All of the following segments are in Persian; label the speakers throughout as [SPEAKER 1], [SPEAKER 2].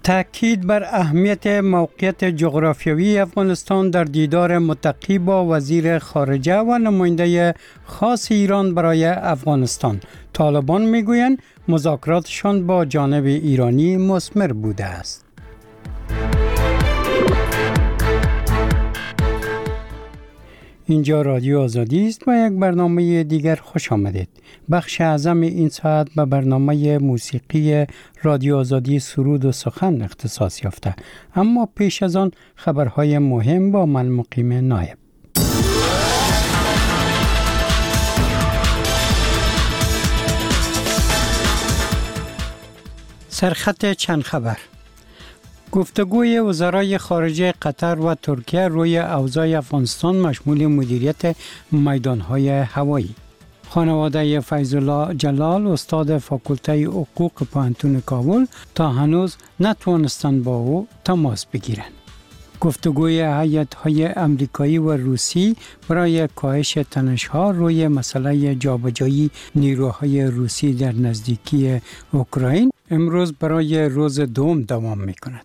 [SPEAKER 1] تأکید بر اهمیت موقعیت جغرافیایی افغانستان در دیدار متقی با وزیر خارجه و نماینده خاص ایران برای افغانستان. طالبان میگویند مذاکراتشان با جانب ایرانی مثمر بوده است. اینجا رادیو آزادی است و یک برنامه دیگر خوش آمدید. بخش اعظم این ساعت به برنامه موسیقی رادیو آزادی سرود و سخن اختصاص یافته. اما پیش از آن خبرهای مهم با من مقیم نایب. سرخط چند خبر. گفتگوی وزرای خارجه قطر و ترکیه روی اوضاع افغانستان مشمول مدیریت میدانهای هوایی. خانواده فیض‌الله جلال استاد فاکولته حقوق پوهنتون کابل تا هنوز نتوانستند با او تماس بگیرند. گفتگوی هیئت‌های امریکایی و روسی برای کاهش تنش‌ها روی مسئله جابجایی نیروهای روسی در نزدیکی اوکراین امروز برای روز دوم دوام می‌کند.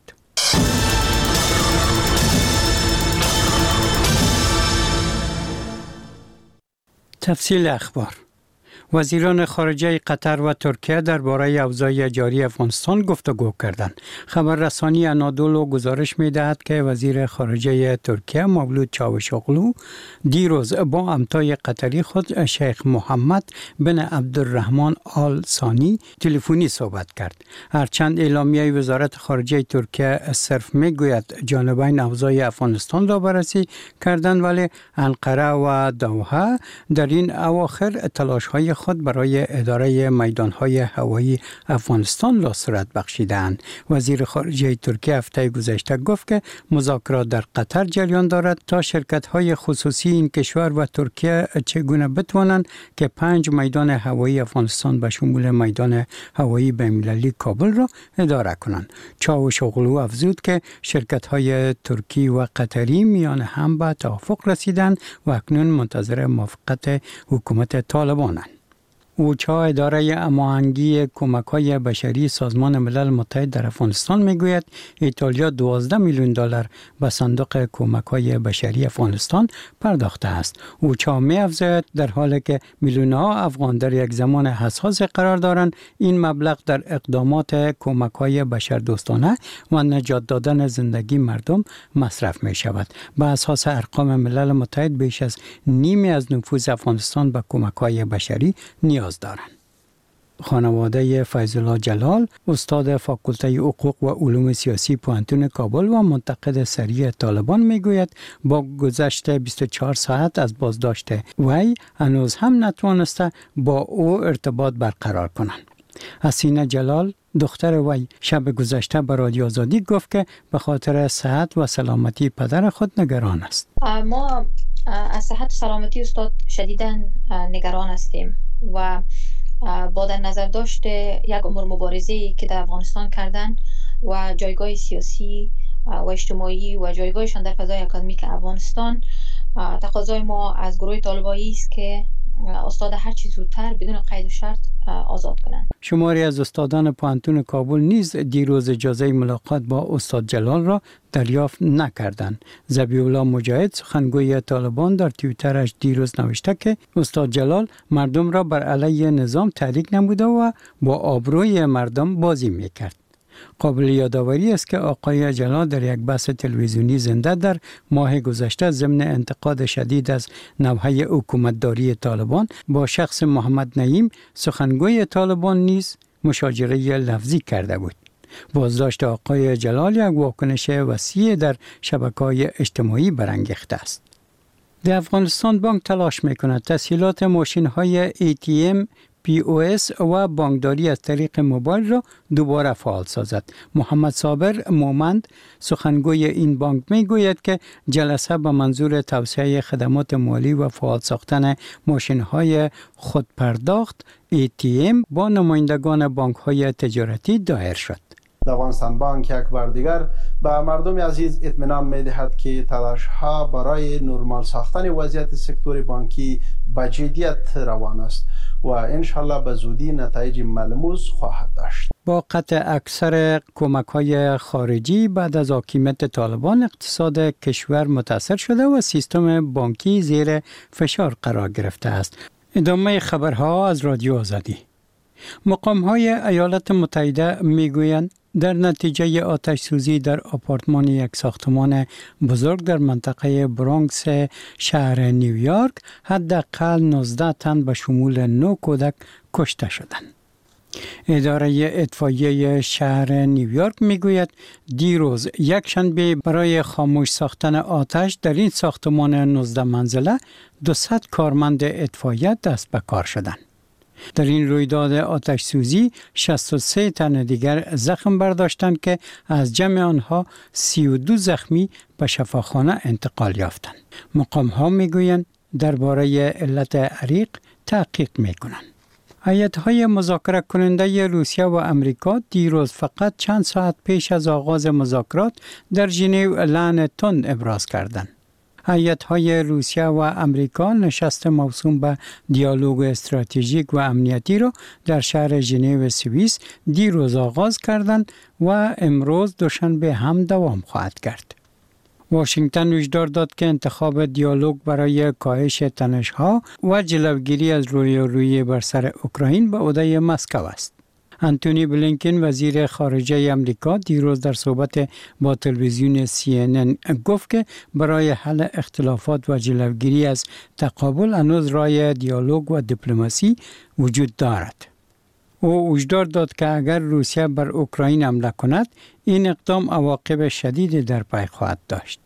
[SPEAKER 1] تفصیل اخبار. وزیران خارجه قطر و ترکیه درباره اوضاع جاری افغانستان گفتگو کردند. خبررسانی انادولو گزارش می‌دهد که وزیر خارجه ترکیه مولود چاوشاغلو دیروز با همتای قطری خود شیخ محمد بن عبدالرحمن آل ثانی تلفنی صحبت کرد. هرچند اعلامیه وزارت خارجه ترکیه صرف میگوید جانبین اوضاع افغانستان را بررسی کردند، ولی انقره و دوحه در این اواخر تلاش‌های خود برای اداره میدانهای هوایی افغانستان را صورت بخشیدند. وزیر خارجه ترکیه هفته گذشته گفت که مذاکرات در قطر جریان دارد تا شرکت‌های خصوصی این کشور و ترکیه چگونه بتوانند که 5 میدان هوایی افغانستان به شمول میدان هوایی بین‌المللی کابل را اداره کنند. چاوشاغلو افزود که شرکت‌های ترکی و قطری میان هم به توافق رسیدند و اکنون منتظر موافقت حکومت طالبانند. اوچا اداره هماهنگی کمک‌های بشری سازمان ملل متحد در افغانستان میگوید ایتالیا 12 میلیون دلار به صندوق کمک‌های بشری افغانستان پرداخته است. اوچا می‌افزاید در حالی که میلیون‌ها افغان در یک زمان حساس قرار دارند، این مبلغ در اقدامات کمک‌های بشردوستانه و نجات دادن زندگی مردم مصرف می‌شود. به اساس ارقام ملل متحد بیش از نیمی از نفوذ افغانستان به کمک‌های بشری نیاز دارند. خانواده فیض‌الله جلال استاد فاکولته حقوق و علوم سیاسی پوهنتون کابل و منتقد سریع طالبان میگوید با گذشت 24 ساعت از بازداشت وی هنوز هم نتوانسته با او ارتباط برقرار کنند. حسینه جلال دختر وی شب گذشته به رادیو آزادی گفت که به خاطر صحت و سلامتی پدر خود نگران است.
[SPEAKER 2] ما از صحت و سلامتی استاد شدیداً نگران هستیم و با در نظر داشت یک عمر مبارزه‌ای که در افغانستان کردن و جایگاه سیاسی و اجتماعی و جایگاهشان در فضای اکادمیک افغانستان، تقاضای ما از گروه طالبایی است که استاد هر چیز زودتر بدون قید و شرط آزاد کنند.
[SPEAKER 1] شماری از استادان پوهنتون کابل نیز دیروز اجازه ملاقات با استاد جلال را دریافت نکردند. ذبیح الله مجاهد سخنگوی طالبان در توییترش دیروز نوشته که استاد جلال مردم را بر علیه نظام تحریک نموده و با آبروی مردم بازی میکرد. قابل یادآوری است که آقای جلال در یک بحث تلویزیونی زنده در ماه گذشته ضمن انتقاد شدید از نوحه حکومتداری طالبان با شخص محمد نعیم سخنگوی طالبان نیز مشاجره لفظی کرده بود. بازداشت آقای جلال یک واکنش وسیع در شبکه‌های اجتماعی برانگیخته است. در افغانستان بانک تلاش می‌کند تسهیلات ماشین‌های ATM POS و بانکداری از طریق موبایل را دوباره فعال سازد. محمد صابر مومند سخنگوی این بانک میگوید که جلسه به منظور توسعه خدمات مالی و فعال ساختن ماشین‌های خودپرداخت ATM با نمایندگان بانک‌های تجارتی دایر شد.
[SPEAKER 3] افغانستان بانک یک بار دیگر به مردم عزیز اطمینان می‌دهد که تلاش‌ها برای نرمال ساختن وضعیت سکتور بانکی به جدیت روان است و انشالله به زودی نتایج ملموس خواهد داشت.
[SPEAKER 1] با قطع اکثر کمک‌های خارجی بعد از حاکمیت طالبان اقتصاد کشور متاثر شده و سیستم بانکی زیر فشار قرار گرفته است. ادامه خبرها از رادیو آزادی. مقام‌های ایالات متحده می‌گویند در نتیجه آتش سوزی در آپارتمان یک ساختمان بزرگ در منطقه برانکس شهر نیویورک حداقل 19 تن به شمول 9 کودک کشته شدند. اداره اطفائیه شهر نیویورک میگوید دیروز یک شنبه برای خاموش ساختن آتش در این ساختمان 19 منزله 200 کارمند اطفائیه دست به کار شدند. در این رویداد آتش سوزی 63 تن دیگر زخم برداشتند که از جمع آنها 32 زخمی به شفاخانه انتقال یافتند. مقام ها میگویند درباره علت حریق تحقیق میکنند. هیئت‌های مذاکره کننده روسیه و امریکا دیروز فقط چند ساعت پیش از آغاز مذاکرات در ژنو لعن تند ابراز کردند. هیئت‌های روسیه و امریکا نشست موسوم به دیالوگ استراتژیک و امنیتی را در شهر ژنو سوئیس دیروز آغاز کردند و امروز دوشنبه هم دوام خواهد کرد. واشنگتن هشدار داد که انتخاب دیالوگ برای کاهش تنش‌ها و جلوگیری از رویارویی بر سر اوکراین به عهده مسکو است. انتونی بلینکن وزیر خارجه امریکا دیروز در صحبت با تلویزیون CNN گفت که برای حل اختلافات و جلوگیری از تقابل هنوز راه دیالوگ و دیپلماسی وجود دارد. او هشدار داد که اگر روسیه بر اوکراین حمله کند این اقدام عواقب شدیدی در پی خواهد داشت.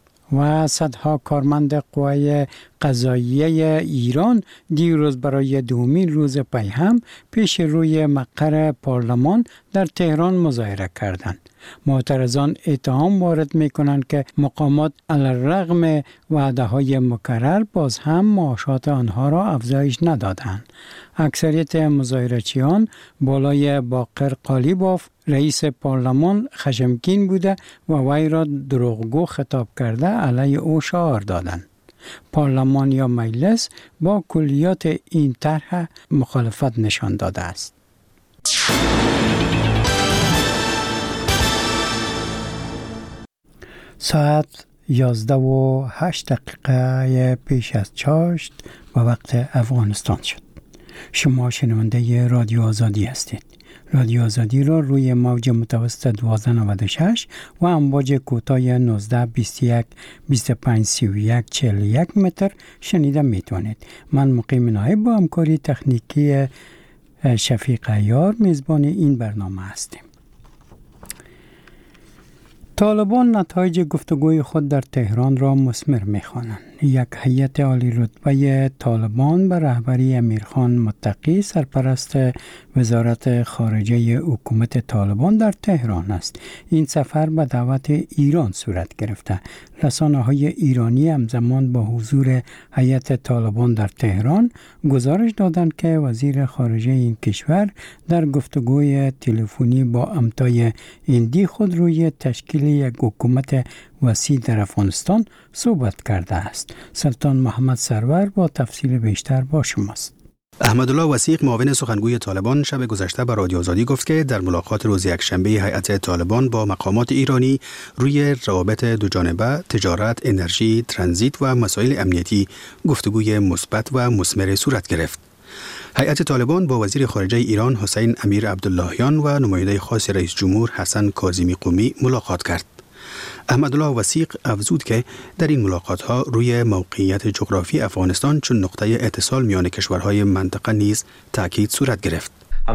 [SPEAKER 1] و صدها کارمند قوای قضاییه ایران دیروز برای دومین روز پی هم پیش روی مقر پارلمان در تهران مظاهره کردند. معترضان اتهام وارد می‌کنند که مقامات علی‌رغم وعده‌های مکرر باز هم معاشات آنها را افزایش ندادند. اکثریت مظاهرچیان بالای باقر قالیباف رئیس پارلمان خشمگین بوده و وی را دروغگو خطاب کرده علیه او شعار دادند. پارلمان یا مجلس با کلیات این طرح مخالفت نشان داده است. ساعت 11:08 پیش از چاشت و وقت افغانستان شد. شما شنونده رادیو آزادی هستید. رادیو آزادی را روی موج متوسط 1296 و امواج کوتاه 19 21 25 31 41 متر شنیده میتوانید. من مقیم نایب با همکاری تکنیکی شفیق عیار میزبان این برنامه هستیم. طالبان نتایج گفتگوی خود در تهران را مثمر می‌خوانند. یک هیئت عالی رتبه طالبان به رهبری امیرخان متقی سرپرست وزارت خارجه حکومت طالبان در تهران است. این سفر به دعوت ایران صورت گرفته. رسانه‌های ایرانی همزمان با حضور هیئت طالبان در تهران گزارش دادند که وزیر خارجه این کشور در گفتگوی تلفنی با امتای هندی خود روی تشکیل یک حکومت وسیع در افغانستان صحبت کرده است. سلطان محمد سرور با تفصیل بیشتر با شماست.
[SPEAKER 4] احمدالله وثیق معاون سخنگوی طالبان شب گذشته به رادیو آزادی گفت که در ملاقات روز یکشنبه هیئت طالبان با مقامات ایرانی روی روابط دوجانبه، تجارت، انرژی، ترانزیت و مسائل امنیتی گفتگوی مثبت و مثمر صورت گرفت. هیئت طالبان با وزیر خارجه ایران حسین امیر عبداللهیان و نماینده خاص رئیس جمهور حسن کاظمی قمی ملاقات کرد. احمدالله وثیق افزود که در این ملاقات‌ها روی موقعیت جغرافی افغانستان چون نقطه اتصال میان کشورهای منطقه نیز تاکید صورت گرفت.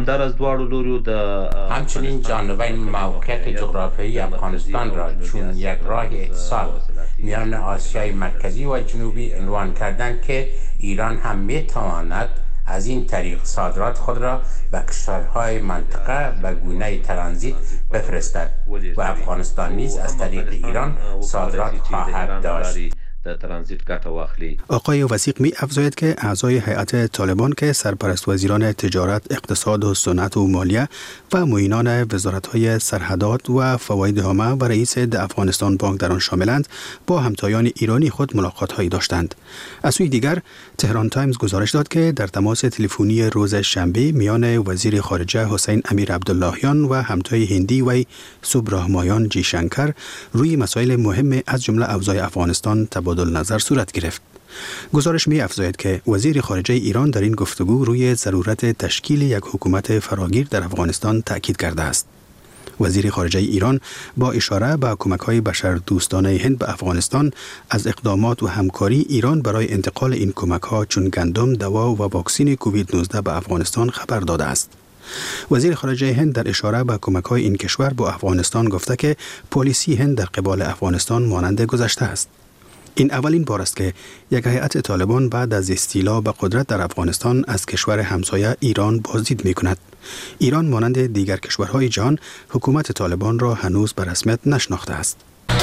[SPEAKER 5] همچنین جانبین موقعیت جغرافیایی افغانستان را چون یک راه اتصال میان آسیای مرکزی و جنوبی عنوان کردند که ایران هم میتواند از این طریق صادرات خود را به کشورهای منطقه به گونه ترانزیت بفرستد و افغانستان نیز از طریق ایران صادرات خواهد داشت.
[SPEAKER 6] در ترانزیت ګټه واخلي.
[SPEAKER 4] آقای وثیق می افزاید که اعضای هیئت طالبان که سرپرست وزیران تجارت، اقتصاد و صنعت و مالیه و معینان وزارت‌های سرحدات و فواید عامه و رئیس افغانستان بانک در آن شاملند، با همتایان ایرانی خود ملاقات‌هایی داشتند. از سوی دیگر تهران تایمز گزارش داد که در تماس تلفنی روز شنبه میان وزیر خارجه حسین امیر عبداللهیان و همتای هندی وی سبرامایان جی شنکر روی مسائل مهم از جمله اوضاع افغانستان تبادل نظر صورت گرفت. گزارش می افزاید که وزیر خارجه ایران در این گفتگو روی ضرورت تشکیل یک حکومت فراگیر در افغانستان تأکید کرده است. وزیر خارجه ایران با اشاره به کمک‌های بشردوستانه هند به افغانستان از اقدامات و همکاری ایران برای انتقال این کمک‌ها چون گندم، دوا و واکسن کووید 19 به افغانستان خبر داده است. وزیر خارجه هند در اشاره به کمک‌های این کشور با افغانستان گفته که پالیسی هند در قبال افغانستان مانند گذشته است. این اولین بار است که یک هیئت طالبان بعد از استیلا به قدرت در افغانستان از کشور همسایه ایران بازدید می‌کند. ایران مانند دیگر کشورهای جهان حکومت طالبان را هنوز به رسمیت نشناخته است.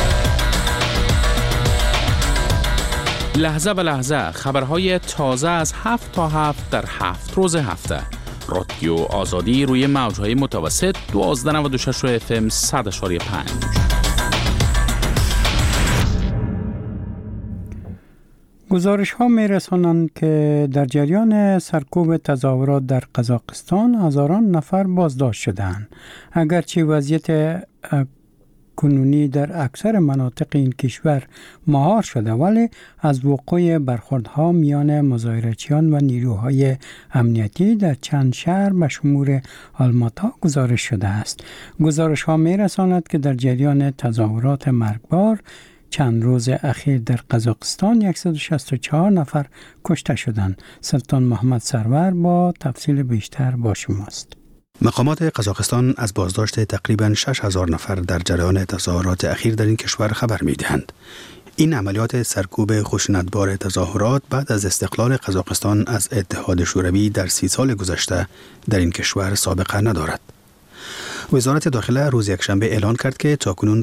[SPEAKER 7] لحظه به لحظه خبرهای تازه از 7 تا 7 در 7 روز هفته. رادیو آزادی روی موج‌های متوسط 1296 FM 100.5.
[SPEAKER 1] گزارش ها می رسانند که در جریان سرکوب تظاهرات در قزاقستان هزاران نفر بازداشت شدند. اگرچه وضعیت کنونی در اکثر مناطق این کشور مهار شده، ولی از وقوع برخوردها میان مظاهرچیان و نیروهای امنیتی در چند شهر به شمول آلماتا گزارش شده است. گزارش ها می رساند که در جریان تظاهرات مرگبار چند روز اخیر در قزاقستان 164 نفر کشته شدند. سلطان محمد سرور با تفصیل بیشتر با شماست.
[SPEAKER 4] مقامات قزاقستان از بازداشت تقریباً 6000 نفر در جریان تظاهرات اخیر در این کشور خبر می‌دهند. این عملیات سرکوب خشونتبار تظاهرات بعد از استقلال قزاقستان از اتحاد شوروی در 30 سال گذشته در این کشور سابقه ندارد. وزارت داخله روز یکشنبه اعلان کرد که تاکنون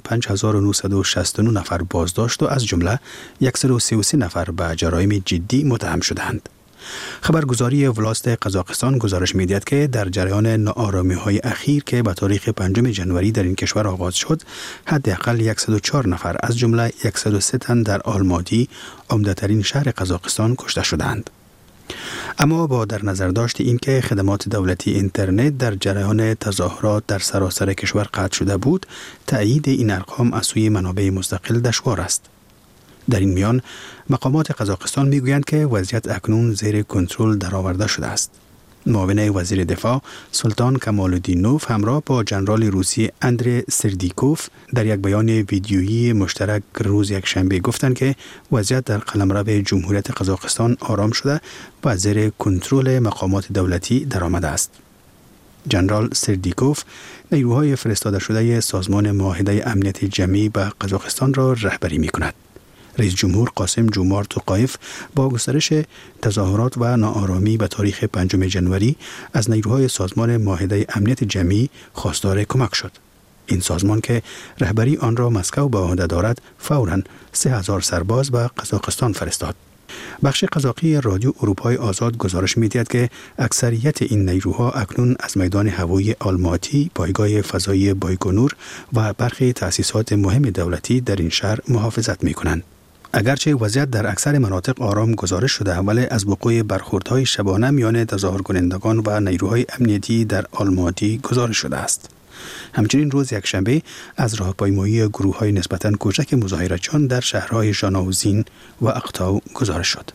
[SPEAKER 4] 5969 نفر بازداشت و از جمله 133 نفر به جرایم جدی متهم شدند. خبرگزاری ولایت قزاقستان گزارش می‌دهد که در جریان ناآرامی‌های اخیر که به تاریخ 5 ژانویه در این کشور آغاز شد، حداقل 104 نفر از جمله 103 تن در آلماتی، عمده‌ترین شهر قزاقستان، کشته شدند. اما با در نظر داشت اینکه خدمات دولتی اینترنت در جریان تظاهرات در سراسر کشور قطع شده بود، تأیید این ارقام از سوی منابع مستقل دشوار است. در این میان مقامات قزاقستان میگویند که وضعیت اکنون زیر کنترل درآورده شده است. معاون وزیر دفاع سلطان کمال‌الدینوف همراه با ژنرال روسی اندری سردیکوف در یک بیان ویدیویی مشترک روز یکشنبه گفتند که وضعیت در قلمرو جمهوریت قزاقستان آرام شده و زیر کنترل مقامات دولتی درآمده است. ژنرال سردیکوف نیروهای فرستاده شده سازمان معاهده امنیت جمعی به قزاقستان را رهبری می‌کند. رئیس جمهور قاسم جومارت توقایف با گسترش تظاهرات و ناآرامی به تاریخ 5 ژانویه از نیروهای سازمان معاهده امنیت جمعی خواستار کمک شد. این سازمان که رهبری آن را مسکو به عهده دارد، فوراً 3000 سرباز به قزاقستان فرستاد. بخش قزاقی رادیو اروپای آزاد گزارش می‌دهد که اکثریت این نیروها اکنون از میدان هوایی آلماتی، پایگاه فضایی بایکونور و برخی تأسیسات مهم دولتی در این شهر محافظت می‌کنند. اگرچه وضعیت در اکثر مناطق آرام گزارش شده، ولی از وقوع برخوردهای شبانه میان تظاهرکنندگان و نیروهای امنیتی در آلماتی گزارش شده است. همچنین روز یکشنبه از راهپیمایی گروه‌های نسبتاً کوچک مظاهرچیان در شهرهای ژاناوزین و اقتاو گزارش شد.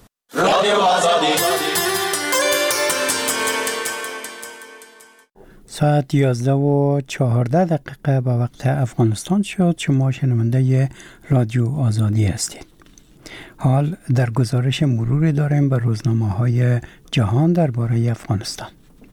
[SPEAKER 1] ساعت 11:14 به وقت افغانستان شد. شما شنونده رادیو آزادی هستید. حال در گزارش مروری داریم به روزنامه‌های جهان درباره افغانستان.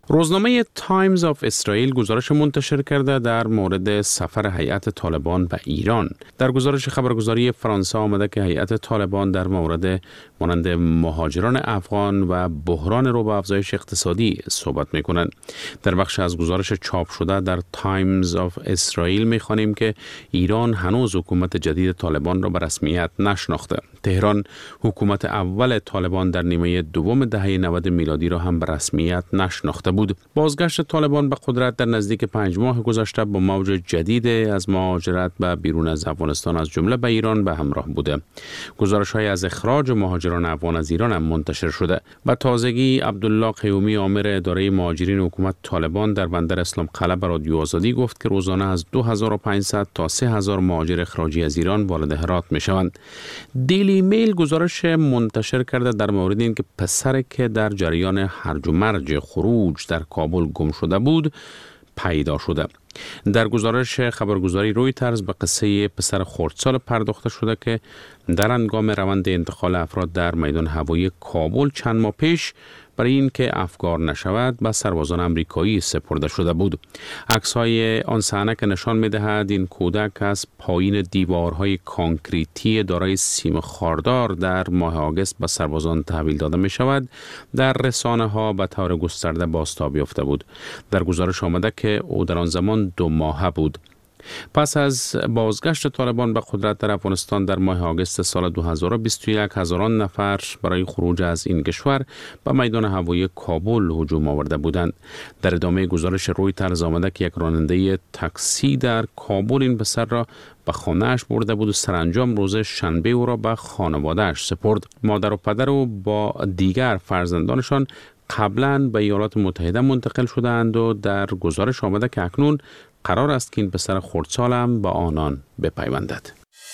[SPEAKER 7] روزنامه تایمز آف اسرائیل گزارش منتشر کرده در مورد سفر هیئت طالبان به ایران. در گزارش خبرگزاری فرانسه آمده که هیئت طالبان در مورد مانند مهاجران افغان و بحران رو به افزایش اقتصادی صحبت می‌کنند. در بخش از گزارش چاپ شده در تایمز آف اسرائیل می‌خوانیم که ایران هنوز حکومت جدید طالبان را به رسمیت نشناخته. تهران حکومت اول طالبان در نیمه دوم دهه 90 میلادی را هم به رسمیت نشناخته بود. بازگشت طالبان به قدرت در نزدیک 5 ماه گذشته با موج جدید از مهاجرت به بیرون از افغانستان از جمله به ایران به همراه بوده. گزارش‌های از اخراج مهاجران افغان از ایران هم منتشر شده. به تازگی عبدالله قیومی آمر اداره مهاجرین حکومت طالبان در بندر اسلام قلعه به رادیو آزادی گفت که روزانه از 2500 تا 3000 مهاجر اخراجی از ایران وارد هرات می‌شوند. دیلی میل گزارش منتشر کرده در مورد اینکه پسری که در جریان هرج و مرج خروج در کابل گم شده بود پیدا شده. در گزارش خبرگزاری رویترز به قصه پسر خردسال پرداخته شده که در هنگام روند انتقال افراد در میدان هوایی کابل چند ماه پیش برای اینکه افگار نشود به سربازان آمریکایی سپرده شده بود. عکس‌های آن صحنه که نشان می‌دهد این کودک از پایین دیوارهای کانکریتی دارای سیم خاردار در ماه آگوست به سربازان تحویل داده می‌شود در رسانه‌ها به طور گسترده بازتاب یافته بود. در گزارش آمده که او در آن زمان 2 ماهه بود. پس از بازگشت طالبان به قدرت در افغانستان در ماه آگوست سال 2021 هزاران نفر برای خروج از این کشور به میدان هوایی کابل هجوم آورده بودند. در ادامه گزارش رویترز آمده که یک راننده تاکسی در کابل این پسر را به خانه‌اش برده بود و سرانجام روز شنبه او را به خانواده‌اش سپرد. مادر و پدر او با دیگر فرزندانشان قبلا به ایالات متحده منتقل شدند و در گزارش آمده که اکنون قرار است که این پسر خردسال هم با آنان بپیوندد.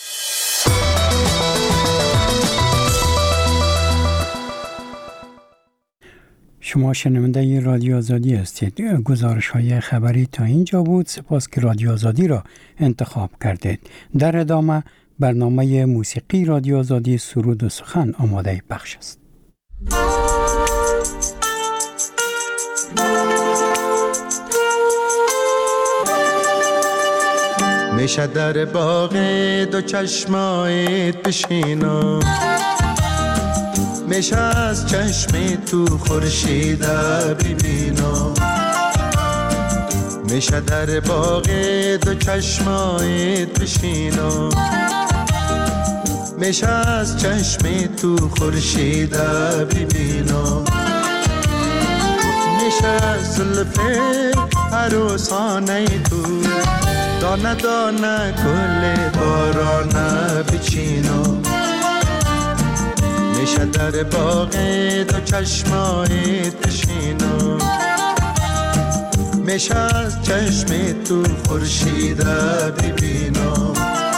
[SPEAKER 1] شما شنونده رادیو آزادی هستید. گزارش های خبری تا اینجا بود. سپاس که رادیو آزادی را انتخاب کردید. در ادامه برنامه موسیقی رادیو آزادی سرود و سخن آماده پخش است.
[SPEAKER 6] میشه در باغ دو چشمایت بشینم، میشه از چشم تو خورشید ببینم، میشه در باغ دو چشمایت بشینم، میشه از چشم تو خورشید ببینم، میشه از زلف عروسانه تو دانه دانه گل بارانه بچینم، میشه در باغ دو چشمایت بشینم، میشه از چشم تو خورشید ببینم.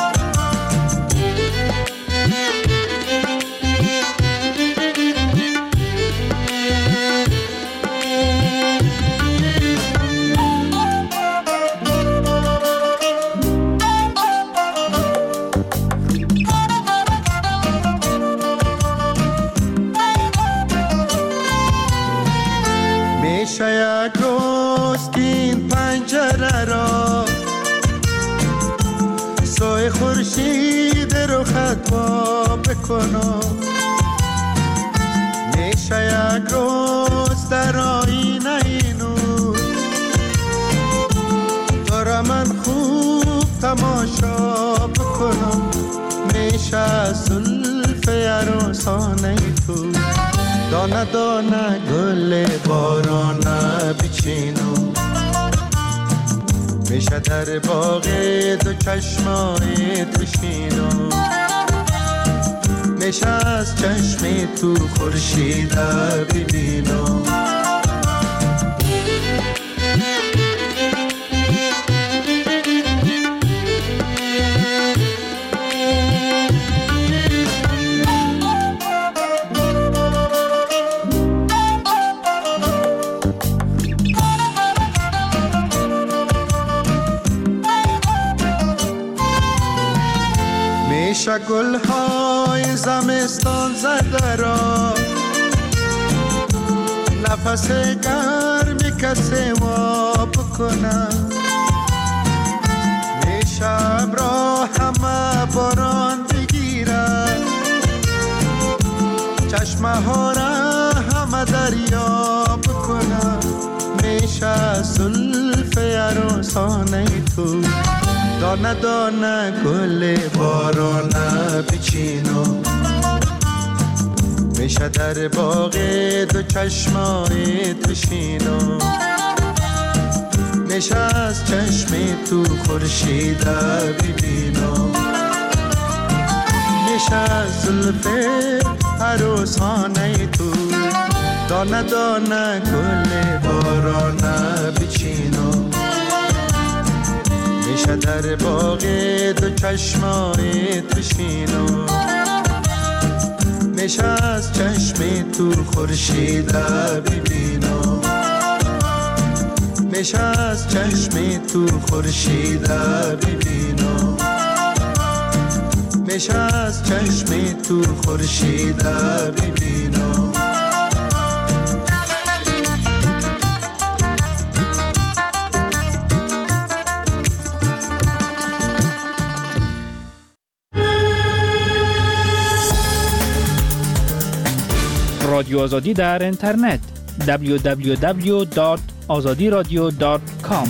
[SPEAKER 6] یک روز که این پنجره را سایه خورشید رو خطبا بکنم، میشه یک روز در آینه نور دارم من خوب تماشا بکنم، میشه از زلف عروسانه تو دانه دانه گل بارانه بچینم، میشه در باغ دو چشمایت بشینم، میشه از چشم تو خورشید ببینم. میشه گل‌های زمستان زده را نفس گرمی کسی واب کنم می شب را همه باران بگیرم چشمه ها را همه دریاب کنم میشه زلف عروسانه تو دانه دانه گل بارانه بچینم میشه در باغ دو چشمای تشینم میشه از چشم تو خورشید ببینم میشه از زلف عروسانه تو دانه دانه گل بارانه بچینم میشه در باغ دو چشمای تشینم میشه از چشم تو خورشید ببینم میشه از چشم تو خورشید ببینم میشه از چشم تو خورشید ببینم
[SPEAKER 8] رادیو آزادی در اینترنت www.azadiradio.com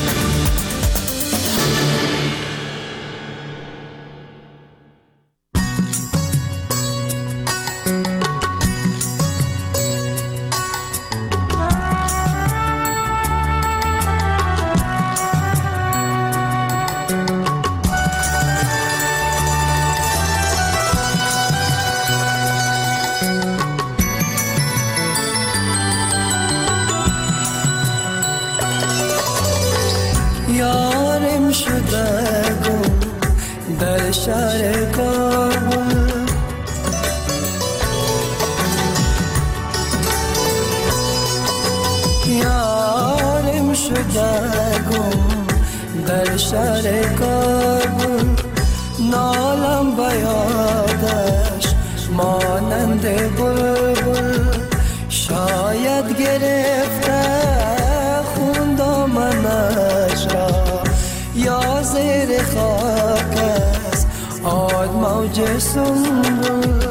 [SPEAKER 9] در شهر کابل نالم بیادش مانند بلبل شاید گرفته خون دامنش را یا زیر خاک است آد موج سنبل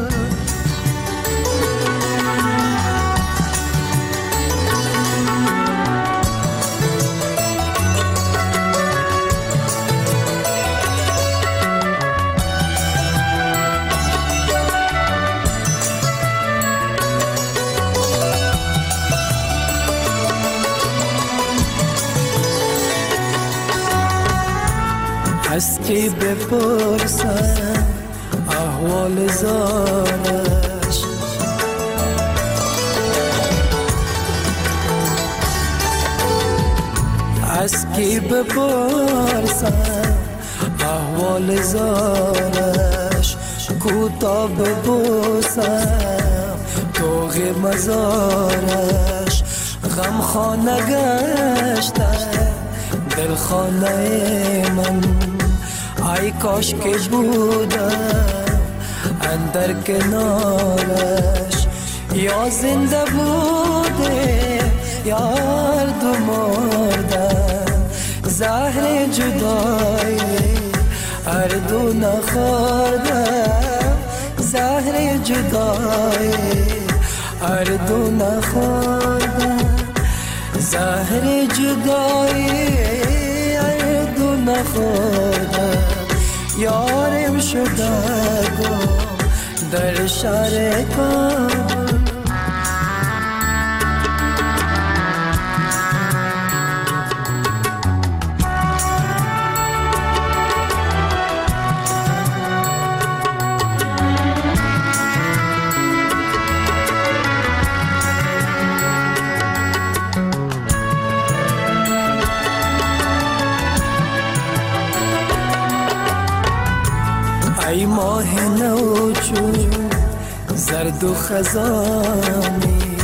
[SPEAKER 9] از کی بپرسم احوال زارش از کی بپرسم احوال زارش کوتا ببوسم توغ مزارش غم خانه گشته دل خانه من ای کاش که بودم اندر کنارش یا زنده بوده یا هر دو مردم زهر جدایی هر دو نخوردم زهر جدایی هر دو نخوردم زهر جدایی هر دو نخوردم یارم شده گم در شهر کابل ای ماه نو چون زرد و خزانی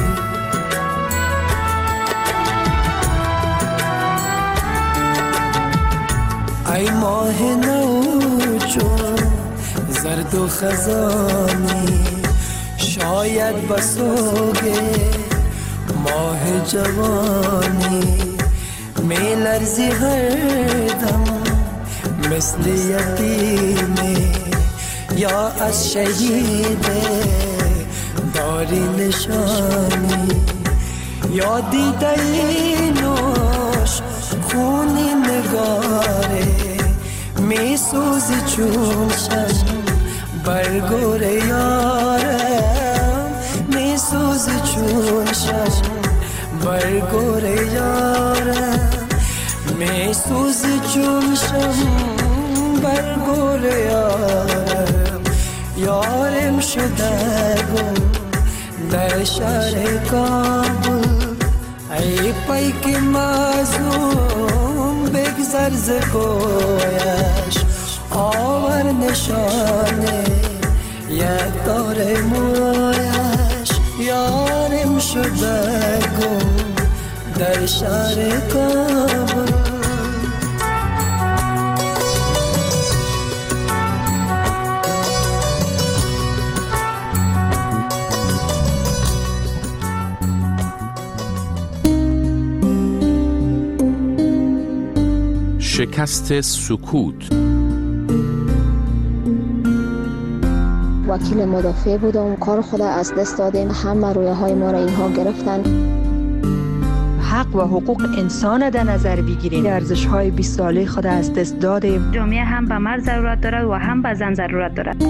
[SPEAKER 9] ای ماه نو چون زرد و خزانی شاید بسوگه ماه جوانی می لرزی هر دم مثل یتیمی یا از شهید داری نشانی یا دیده نوش خونی نگاره می سوزی چون شم برگور یارم می سوزی چون شم برگور یارم می سوزی چون شم برگور یارم یارم شده گم در شهر کابل ای پیک مظلوم بگذر ز کویش آور نشانه یک دار مویش یارم شده گم در شهر کابل
[SPEAKER 7] شکست سکوت.
[SPEAKER 10] وکیل مدافع بودم، کار خود از دست دادیم، همه رویه های ما را اینها گرفتن.
[SPEAKER 11] حق و حقوق انسان در نظر بگیریم، ارزش های 20 ساله خود از دست دادیم.
[SPEAKER 12] جامعه هم به مرد ضرورت دارد و هم به زن ضرورت دارد.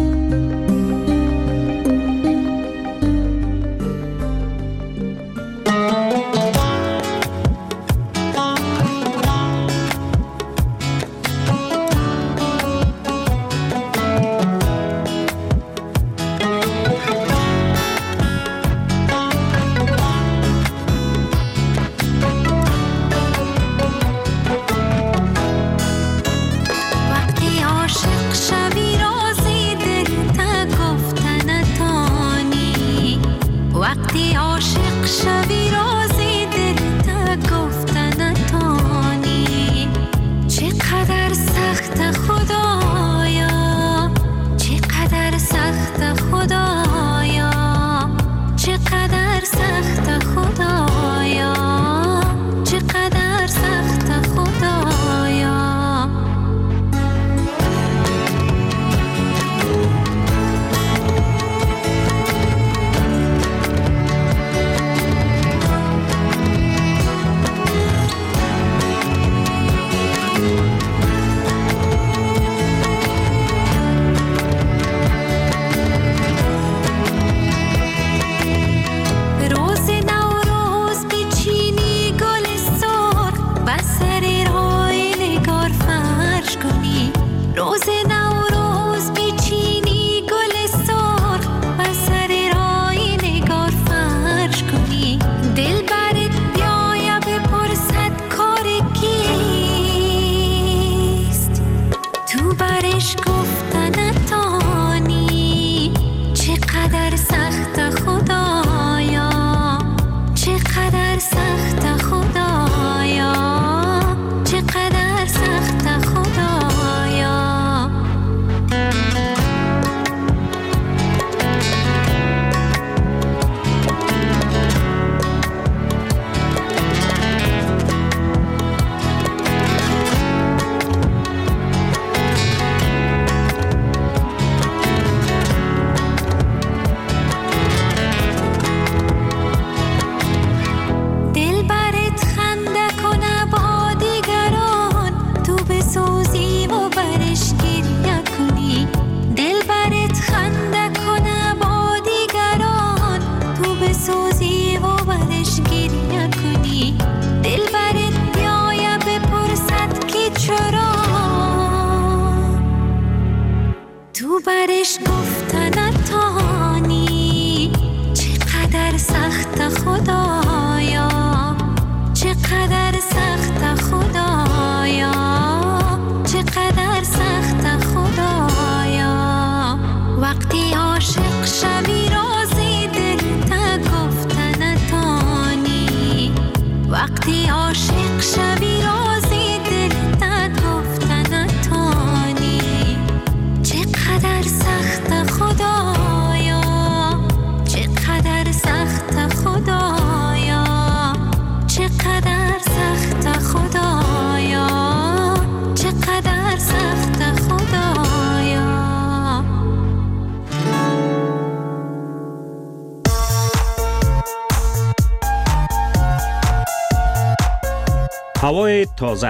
[SPEAKER 8] هوای تازه،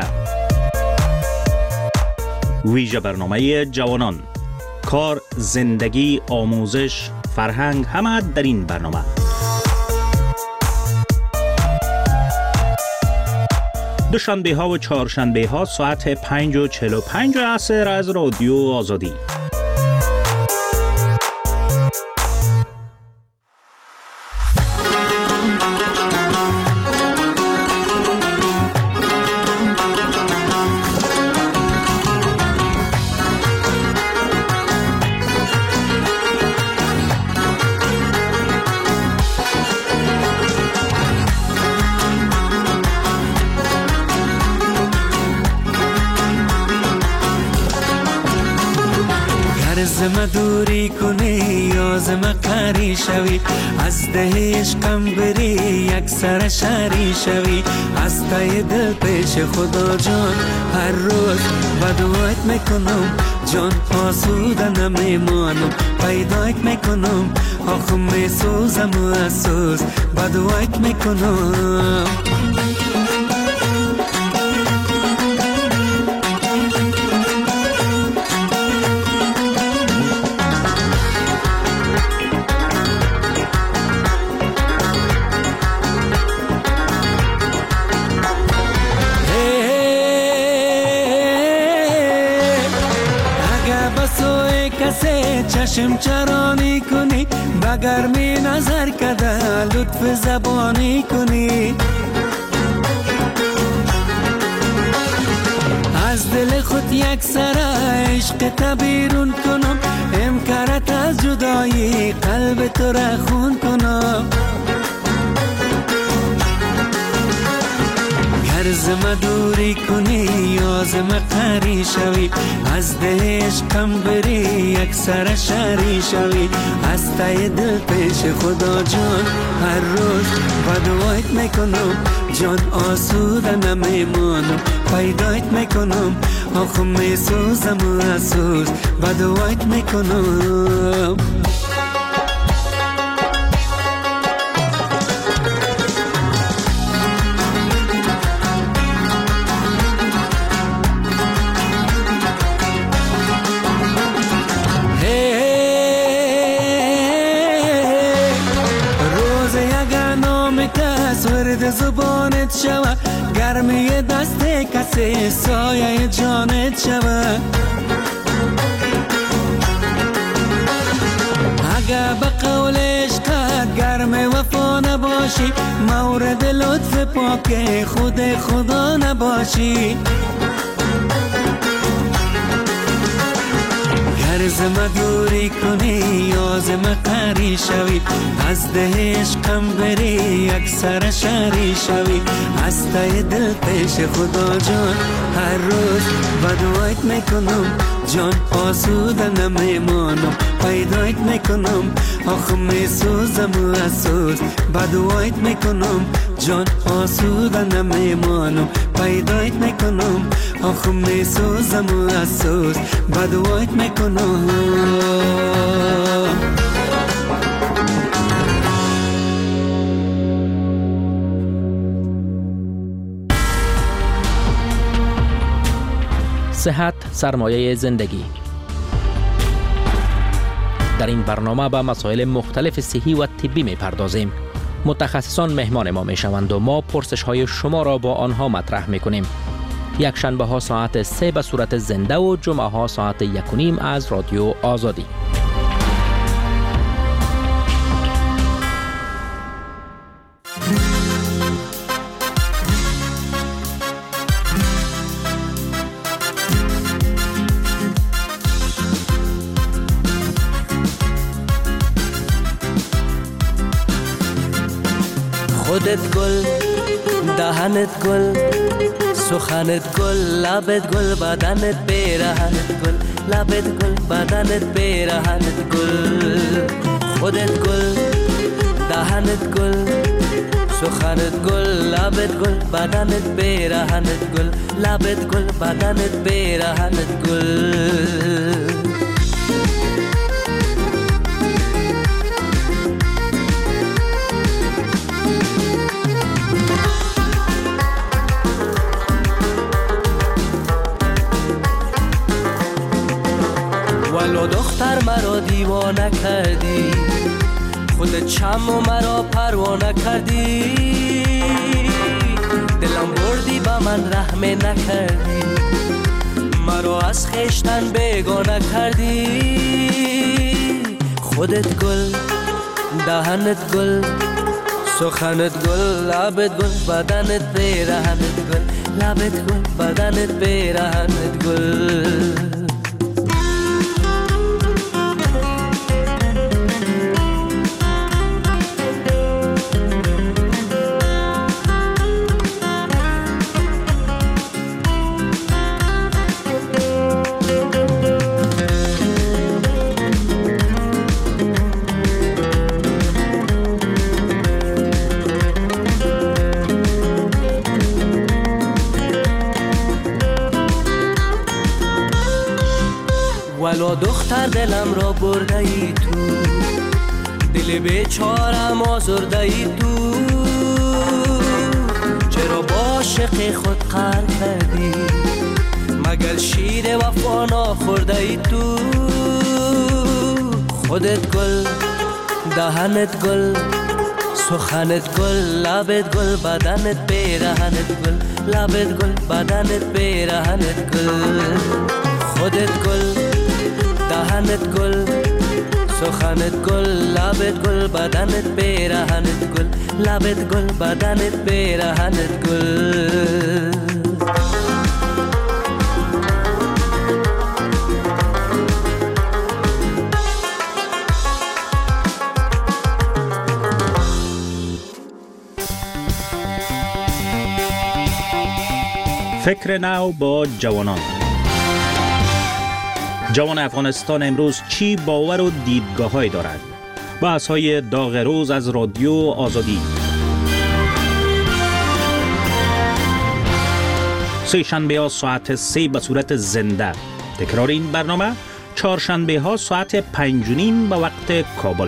[SPEAKER 8] ویژه برنامه جوانان، کار، زندگی، آموزش، فرهنگ، همه در این برنامه. دوشنبه ها و چهارشنبه ها ساعت 5:45 عصر از رادیو آزادی.
[SPEAKER 6] زم دوری کنی یا زم قری شوی، از ده عشقم بری یک سر شری شوی، از تای دل پیش خدا جان هر روز بدوایت میکنم، جان آسوده نمیمانم، پیدایت میکنم، آخه میسوزم و اسوز بدوایت میکنم. چشم چرانی کنی، بگر می نظر کده لطف زبانی کنی، از دل خود یک سر عشق تبیرون کنم، امکارت از جدایی قلب تو را خون کنم. زم دوری کنی یا زم قری شوی، از ده عشقم بری یک سر شری شوی، از تای دل پیش خدا جان هر روز بدوایت میکنم، جان آسوده نمیمانم، پیدایت میکنم، آخه میسوزم و اسوز بدوایت میکنم. زبانت شوه، گرمی دست کسی سایه جانت شوه، اگه به قول عشقت گرم وفا نباشی، مورد لطف پاک خود خدا نباشی. گر زم دوری کنی یا زم قری شوی، از ده عشقم بری یک سر شری شوی، از تای دل پیش خدا جان هر روز بدوایت میکنم، جان آسوده نمیمانم، پیدایت میکنم، آخه میسوزم و اسوز بدوایت میکنم، جان آسوده نمیمانم، پیدایت میکنم، آخه میسوزم و اسوز بدوایت میکنم.
[SPEAKER 13] صحت سرمایه زندگی. در این برنامه به مسائل مختلف صحی و طبی می پردازیم. متخصصان مهمان ما می شوند و ما پرسش های شما را با آنها مطرح می کنیم. یک شنبه ها ساعت 3 به صورت زنده و جمعه ها ساعت 1:30 از رادیو آزادی.
[SPEAKER 9] خودت گل، دهنت گل، سخنت گل، لبت گل، بدنت بیرهنت گل، لبت گل، بدنت بیرهنت گل. خودت گل، دهنت گل، سخنت گل، لبت گل، بدنت بیرهنت گل، لبت گل، بدنت بیرهنت گل. مرا دیوانه کردی، خودت شم و مرا پروانه کردی، دلم بردی با من رحم نکردی، مرا از خشتن بیگانه کردی. خودت گل، دهنت گل، سخنت گل، لبت گل، بدنت پیرهنت گل، لبت گل، بدنت پیرهنت گل. ولو دختر دلم را برده ای تو، دل بیچارم آزرده ای تو، چرا با عاشق خود قهر کردی، مگر شیر وفا نخورده ای تو. خودت گل، دهنت گل، سخنت گل، لبت گل، بدنت پیرهنت گل، لبت گل، بدنت پیرهنت گل. خودت گل، دهنت گل، سخنت گل، لبت گل، بدنت پیرهنت گل، لبت گل، بدنت پیرهنت گل.
[SPEAKER 8] فکر نو با جوانان. جوان افغانستان امروز چی باور و دیدگاه‌هایی دارد؟ بحث‌های داغ روز از رادیو آزادی. سه شنبه ها ساعت 3 به صورت زنده. تکرار این برنامه چهارشنبه ها ساعت 5:30 به وقت کابل.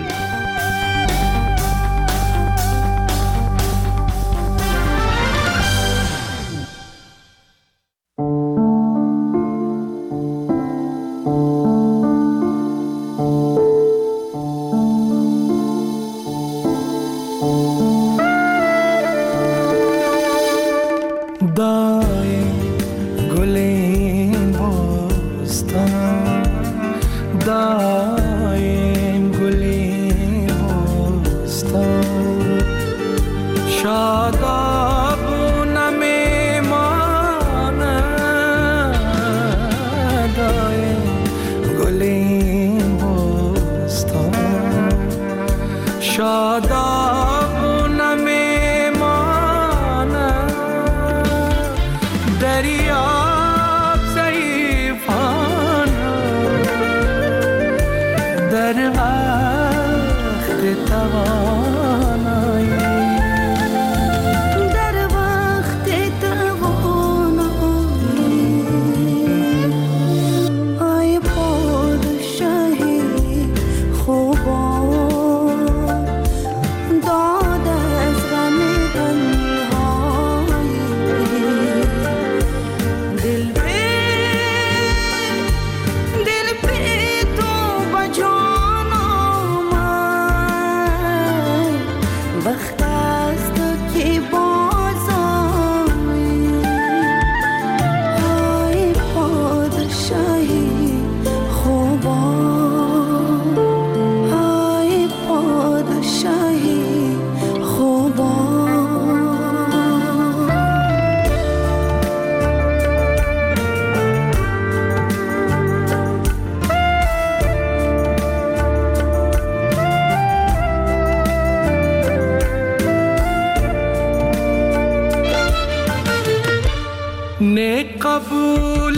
[SPEAKER 6] قبول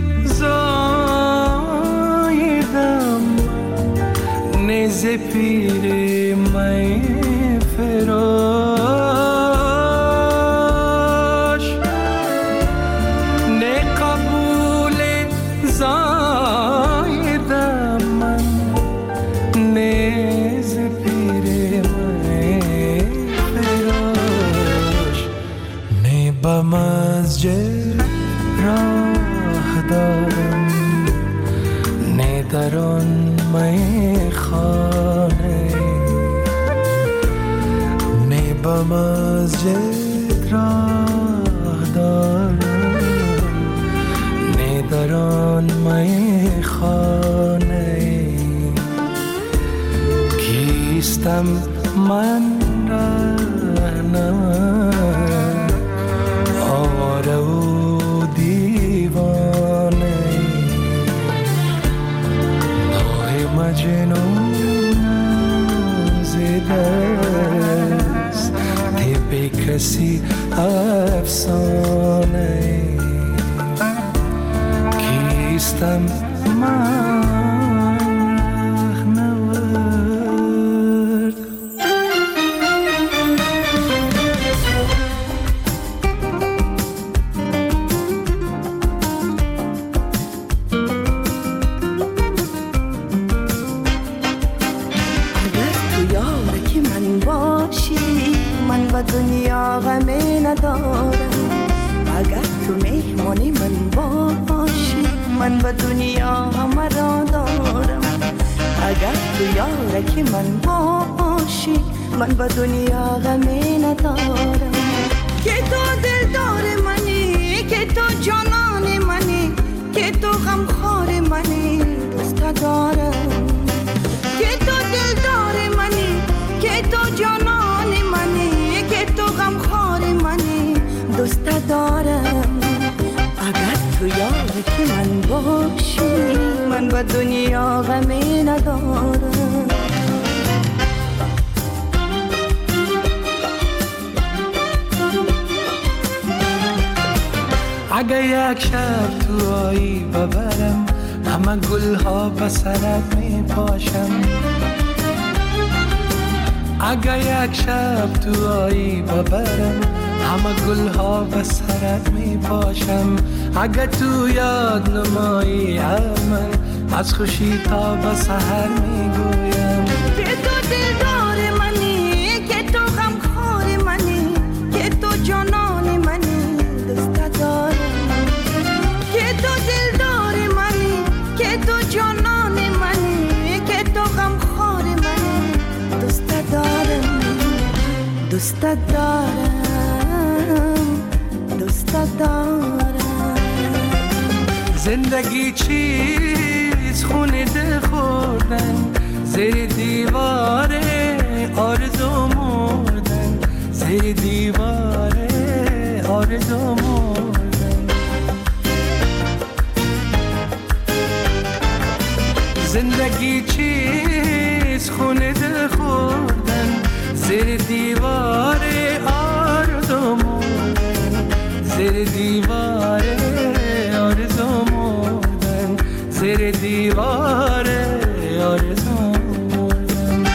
[SPEAKER 6] زایدم نز پیر می فراش نه قبول زایدم من نز پیر می فراش نه به مسجد راه دارم نه در آن می
[SPEAKER 14] دلم از جد راه دارم ندران میخانه کیستم من رهنم آواره و دیوانه نوح مجنون زده است طب کسی افسانه کیستم من
[SPEAKER 15] دنیا غمی ندارم اگر تو مهمانی من باشی من به دنیا همه را دارم اگر تو یارک من باشی من به دنیا غمی ندارم که تو دلدار منی که تو جانان منی که تو غمخوار منی دوست دارم که تو دلدار منی که تو جانان منی تو غمخوار منی دوست دارم اگر تو یارک من باشی من به دنیا غمی ندارم
[SPEAKER 14] اگه یک شب تو آیی ببرم همه گلها به سرت می پاشم اگه یک شب تو آیی ببرم همه گلها به سرت می پاشم اگه تو یاد نمایی من از خوشی تا به سحر می گویم
[SPEAKER 15] که تو دلدار منی که تو غمخوار منی که تو جانان منی دوست دارم که تو دلدار منی که تو جانان منی که تو غمخوار منی دوست دارم دوست دارم دوست دارم
[SPEAKER 14] زندگی چیز خونه دل خوردن زیر دیواره آرزو مردن زیر دیواره آرزو مردن زندگی چیز خونه دل خوردن زیر دیواره آرزو مردن زیر دیواره آرزو مردن زیر دیواره آرزو مردن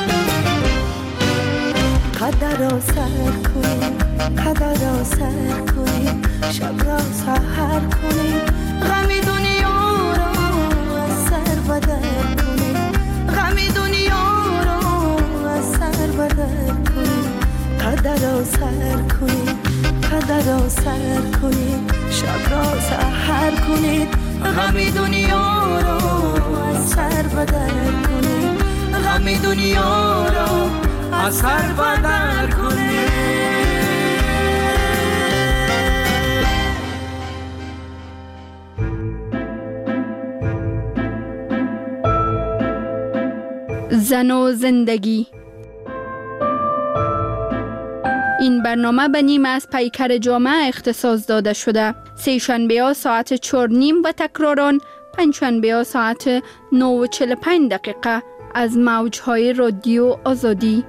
[SPEAKER 15] قدر را سر کنی قدر را سر کنی شب را سحر کنی غمی دنیا را از سر بدر کنی غمی دنیا را از سر بدر کنی قدر را سر کنی قدر را سر کنی شب را سحر کنی غمی دنیا را از سر بدر کنی غمی دنیا را از سر بدر کنی
[SPEAKER 16] زن و زندگی. این برنامه به نیم از پیکر جامعه اختصاص داده شده. سه شنبه ها ساعت 4:30 و تکراران پنج شنبه ها ساعت 9:45 از موجهای رادیو آزادی.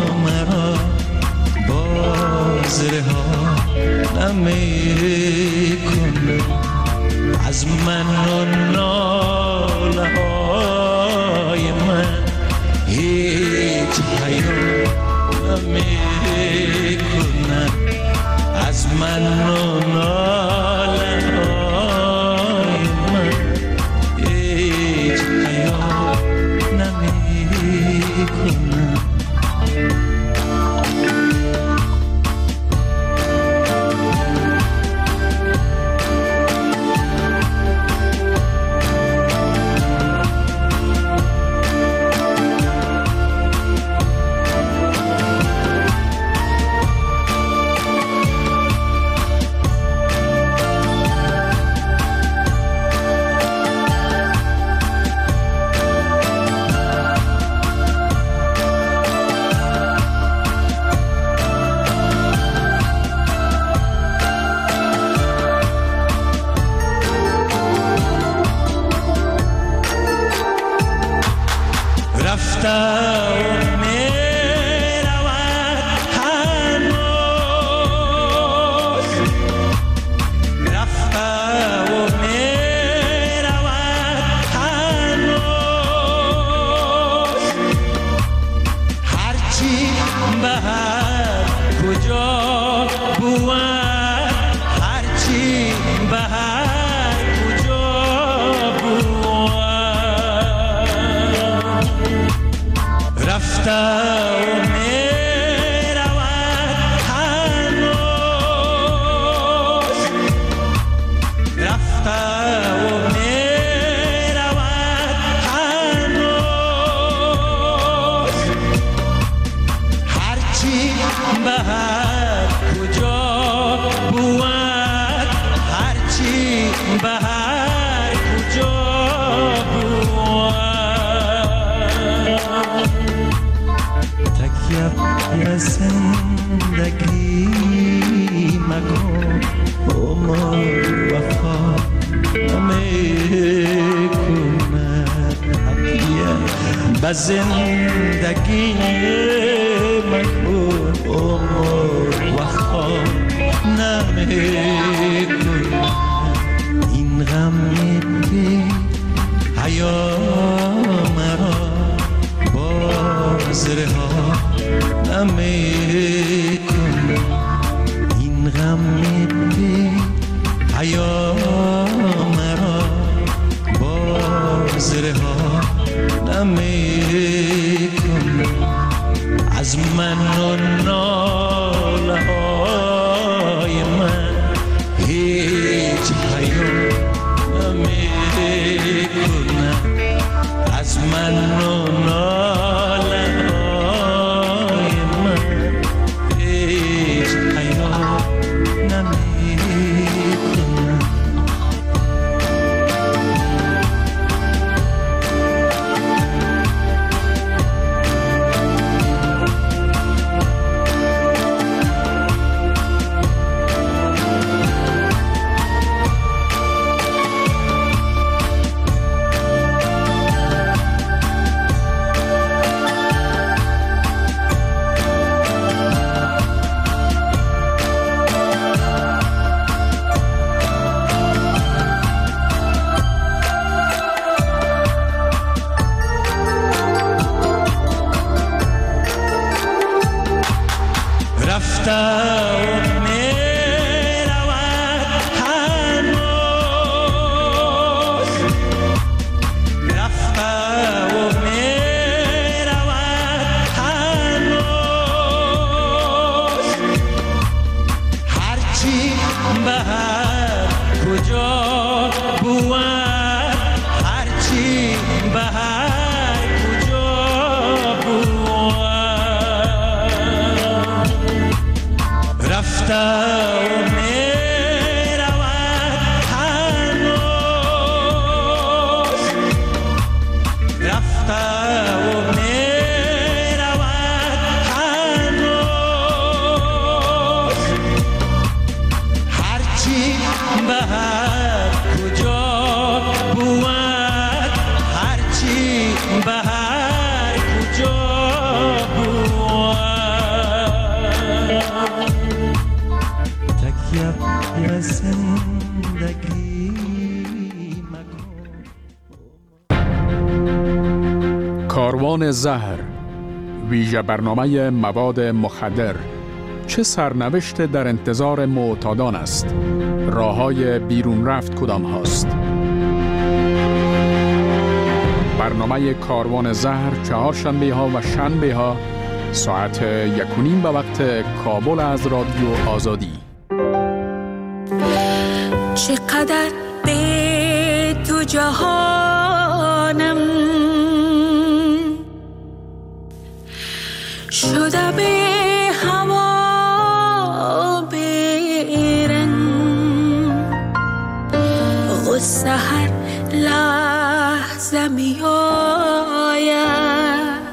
[SPEAKER 17] نمیره
[SPEAKER 6] از من و ناله های من هیچ حیات نمی کنن، از من و ناله های من هیچ حیات نمی کنن. زندگی مکن عمر وفا نمیکن، این غم بی حیا مرا باز رها نمیکن، این غم بی حیا مرا باز رها نمیکن، از من و ناله های من هیچ حیا نمیکن، از من و ناله های من هیچ حیا نمیکن.
[SPEAKER 17] کاروان زهر، ویژه برنامه مواد مخدر، چه سرنوشت در انتظار معتادان است؟ راه‌های بیرون رفت کدام هاست؟ برنامه کاروان زهر چهارشنبه ها و شنبه ها ساعت 1:30 به وقت کابل از رادیو آزادی.
[SPEAKER 18] چقدر به تو جهانم شده به هوا برن، غصه هر لحظه می آید،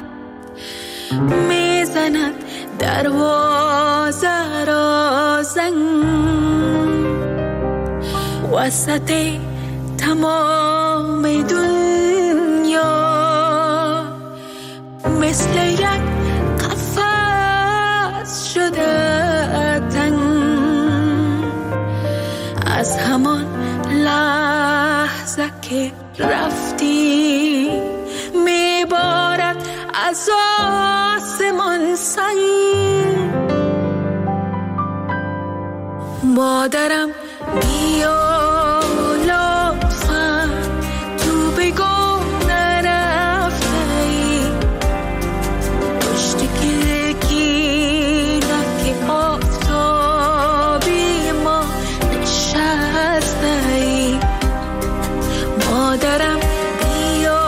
[SPEAKER 18] میزند دروازه را زنگ، وسط تمام دنیا مثل یک قفس شده تنگ. از همان لحظه که رفتی میبارد از آسمان سنگ. مادرم بیا لطفاً، تو بگو نرفتی، پشت کلکینک آفتابی ما نشستی. مادرم بیا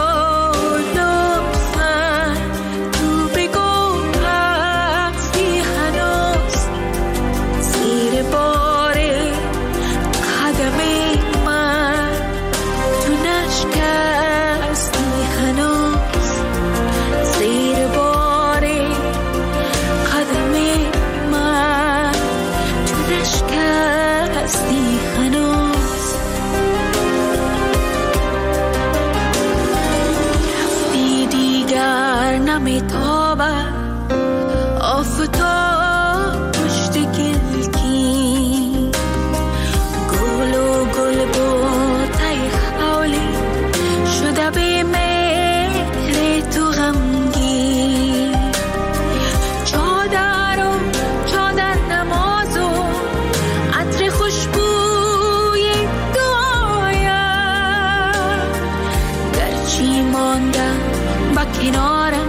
[SPEAKER 18] لطفاً، تو بگو هستی هنوز زیر بار قدم من، تو نشکستی هنوز زیر بار قدم من، تو نشکستی هنوز. رفتی دیگر نمیتابد آفتاب پشت گلکی، گل و گل بوته حولی شده به مهر تو غمگی. چادر و چادر نماز و عطر خوشبوی دعایم، گرچی ماندم با کنارم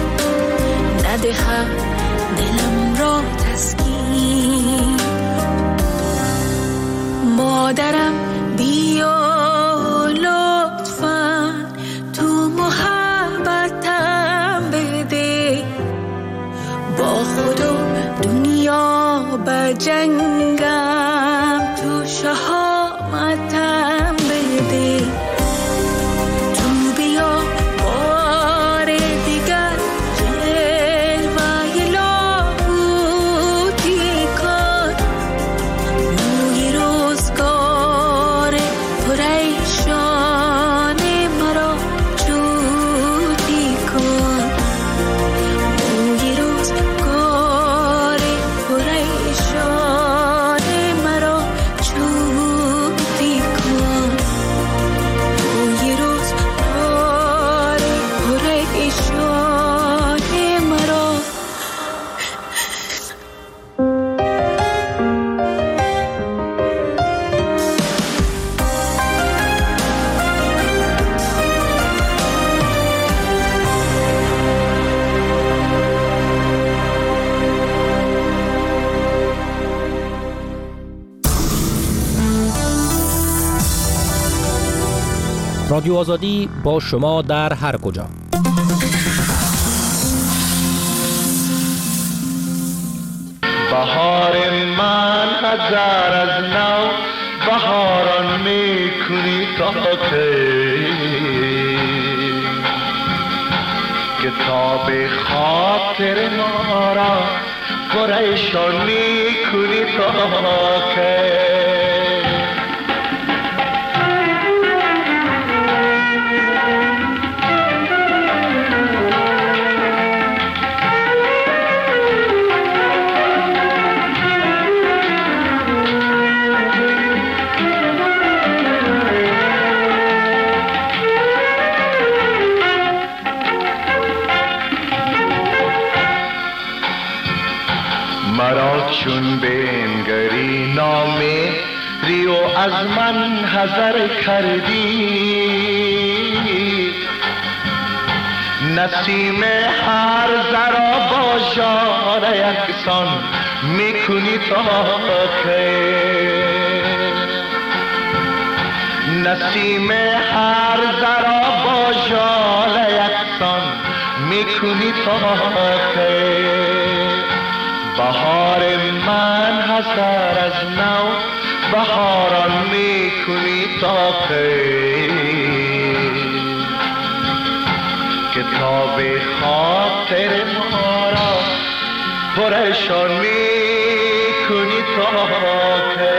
[SPEAKER 18] ندهد دلم را تسکین. مادرم بیا لطفاً، تو محبتم بده، با خود و دنیا بجنگم، تو شهامتم بده. تو بیا بار دیگر جلوه لاهوتی کن، موی روزگار پریشان مرا چوتی کن، موی روزگار پریشان مرا چوتی کن، موی روزگار پریشان مرا.
[SPEAKER 13] رادیو آزادی با شما در هر کجا.
[SPEAKER 19] بهار من هزار از نو بهاران میکنی تا کتاب خاطر ما را پریشان میکنی تا چون بنگری نامه ریو از من حذر کردی، نسیم هر ذرا با ژاله یکسان میکنی تا که، نسیم هر ذرا با ژاله یکسان میکنی تا که، بهار من حسر از نو بهاران میکنی تا که، کتاب خاطر ما را پریشان میکنی تا که.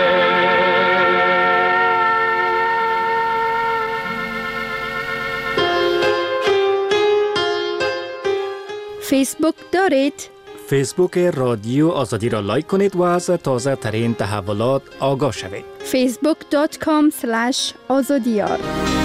[SPEAKER 16] فیسبوک دارید؟
[SPEAKER 13] فیسبوک رادیو آزادی را لایک کنید و از تازه ترین تحولات آگاه شوید.
[SPEAKER 16] facebook.com/azadiyar.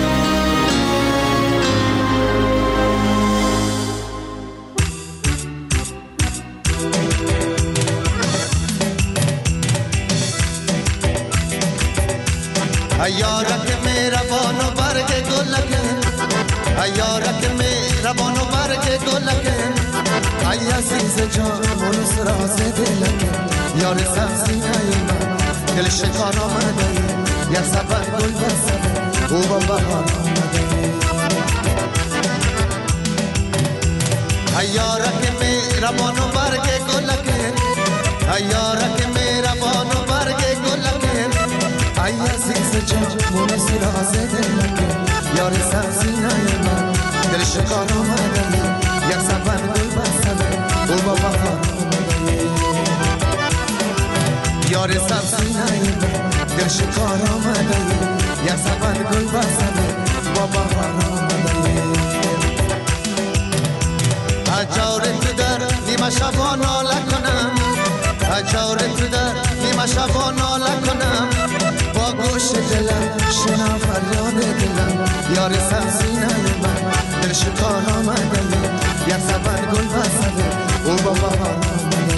[SPEAKER 20] ایارک مهربان و برگ گلکن، ایارک مهربان و برگ گلکن، ای عزیز جان منوس راز دلکن، یار سبزینه من دل شکار آمده، یک سفر گل بسده او با بهار آمده. ایارک مهربان و برگ گلکن، ایارک مهربان و برگ گلکن، ای عزیز جان منوس راز دلکن، یار سبزینه من دل شکار آمده، یک سفر گل بسده او با بهار آمده. یار سبزینه من دل شکار آمده، یک سفر گل بسده با بهار آمده. اجار تو در نیمه شبا ناله کنم، اجار تو در نیمه شبا ناله کنم، با گوش دلم شنا فریاد دلم، یار سبزینه من دل شکار آمده، یک سفر گل بسده او با بهار آمده.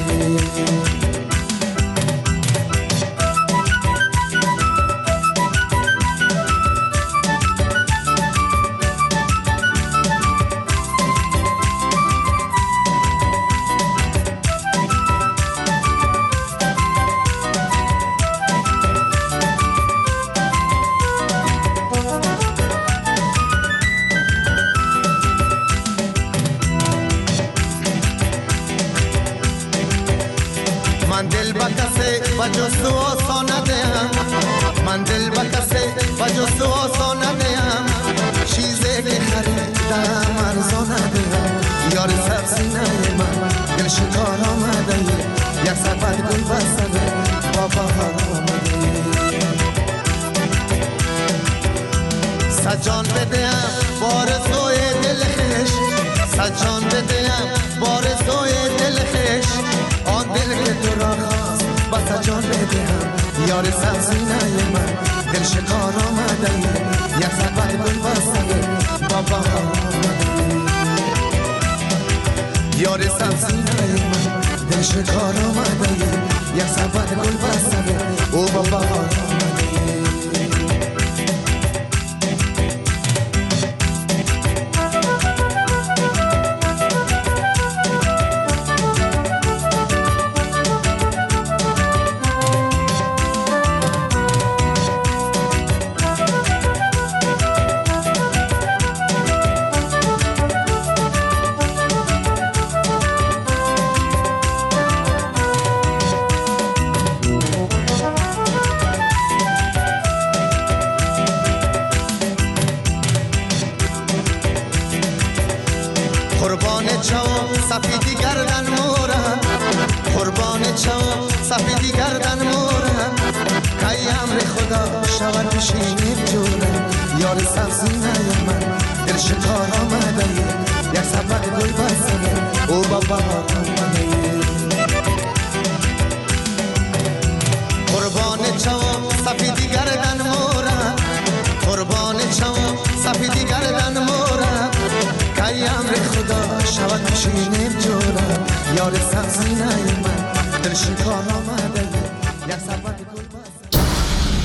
[SPEAKER 20] من دل با کسی و جز تو آسان ندیم، من دل با کسی و جز تو آسان ندیم، چیزی که خریدم ارزان ندیم، یار سبزینه من دل شکار آمده، یک سفر گل بسده با بهار آمده. سجان بدیم بارزوی دل خش، سجان بدیم بارزوی دل خش، آن دل که تو را خواست با سجان بدیم، یار سبزینه من دل شکار آمده، یک سفر گل بسده با بهار آمده. یار سبزینه من دل شکار آمده، یک سفر گل بسده او با بهار آمده. قربان چاو سفیدی گردن مورم، قربان چاو سفیدی گردن مورم، که امر خدا شود پیشینیم جورم، یار سبزینه من دل شکار آمده، یک سفر گل بسده او با بهار آمده. قربان چاو سفیدی گردن مورم، قربان چاو سفیدی گردن مورم، که امر خدا شود پیشینیم جورم، یار سبزینه